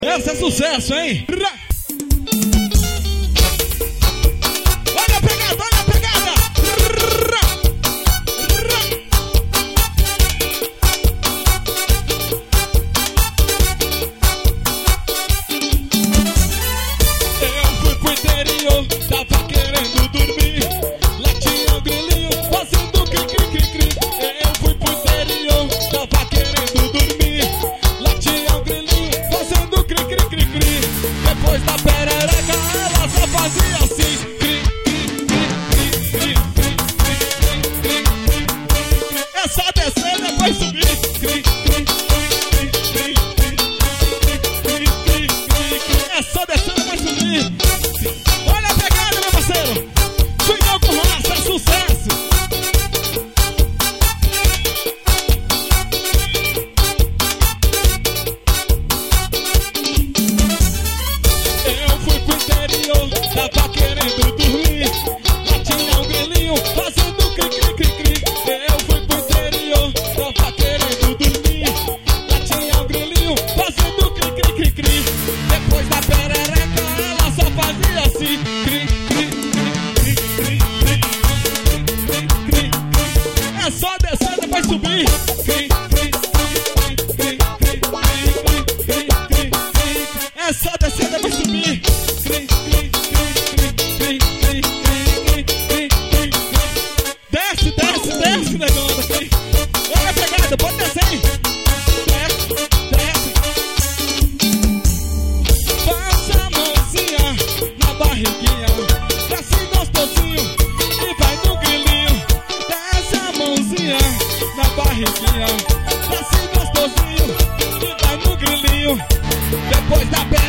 Essa é sucesso, hein? Olha a pegada, olha a pegada! Eu fui pro interior, tava querendo dormir. Lá tinha um grilinho fazendo cri-cri-cri-cri. Eu fui pro interior, tava querendo dormir. Lá tinha um grilinho fazendo cri-cri-cri-cri. Depois da perereca ela só fazia assim, cri-cri-cri-cri-cri-cri-cri-cri. É só descer e depois subir, cri-cri-cri-cri-cri-cri-cri. É só descer e depois subir. Olha a pegada, meu parceiro. Swingão com raça, é sucesso. Eu fui pro interior, tava querendo dormir. Lá tinha um grilinho fazendo cri-cri-cri-cri. Eu fui pro interior, tava querendo dormir. Lá tinha um grilinho fazendo cri-cri-cri-cri. Depois da perereca ela só fazia assim, cri-cri-cri-cri-cri-cri-cri. É só descer e depois subir, cri-cri-cri-cri-cri-cri-cri-cri. É só descer e depois subir, cri-cri-cri-cri-cri-cri-cri-cri. Desce, desce, desce, negão daqui. Olha a pegada, pode descer aí. Desce, desce. Passa a mãozinha na barriguinha, desce gostosinho e vai no grilinho. Desce a mãozinha na barriguinha, desce gostosinho e vai no grilinho. Depois da